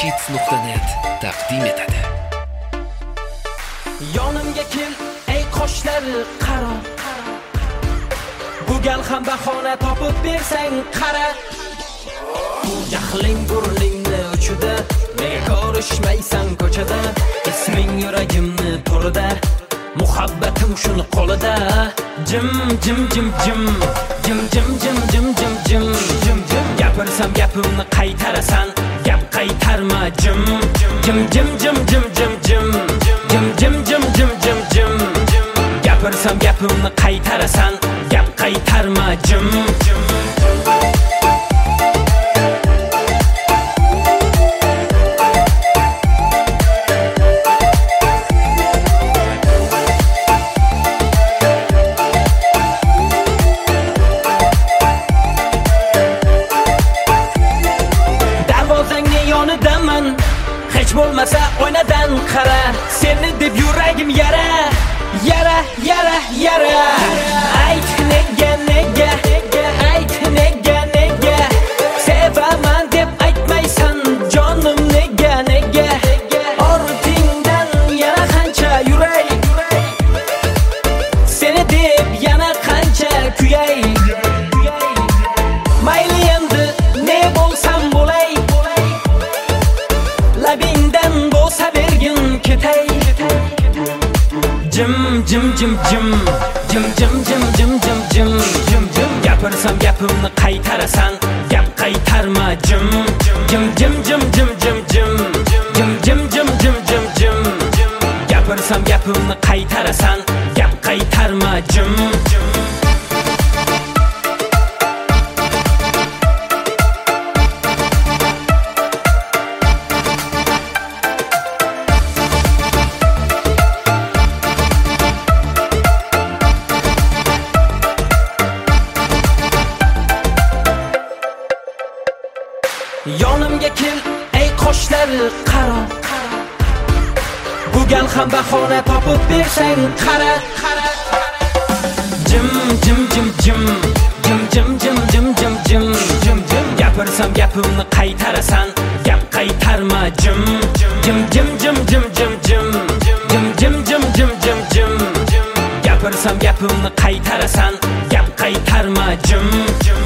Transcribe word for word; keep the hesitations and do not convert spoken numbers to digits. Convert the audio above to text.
hits nuqta net taqdim etadi. Yonimga kel ey qoshlari qaro, bu gal ham bahona topib bersang qara. Bu jahling burningni uchida, nega ko'rishmaysan ko'chada? Isming yuragimni to'rida, muhabbatim shuni qo'lida. Jim jim jim jim jim jim jim jim jim jim jim jim gapirsam gapimni qaytarasan, gap qaytarma. Jim jim jim jim jim jim jim jim jim jim jim jim jim gapirsam gapimni qaytarasan, gap qaytarma. Jim hech bo'lmasa oynadan qara, seni deb yuragim yara, yara, yara, yara. Ayt nega, nega, ayt nega, nega sevaman deb aytmaysan jonim, nega, nega ortingdan yana qancha yuray, seni deb yana qancha kuyay. Mayli endi ne bo'lsam bo'lay, labingdan bo'lsa bergin ketay. Jim jim jim jim jim jim jim jim jim jim jim jim gapirsam gapimni qaytarasan, gap qaytarma. Jim jim jim jim jim jim jim jim jim jim jim jim jim gapirsam gapimni qaytarasan, gap qaytarma. Jim yonimga kel ey qoshlari qaro, bu gal ham bahona topib bersang qara. Jim jim jim jim jim jim jim jim jim jim jim jim gapirsam gapimni qaytarasan, gap qaytarma. Jim jim jim jim jim jim jim jim jim jim jim jim jim gapirsam gapimni qaytarasan, gap qaytarma. Jim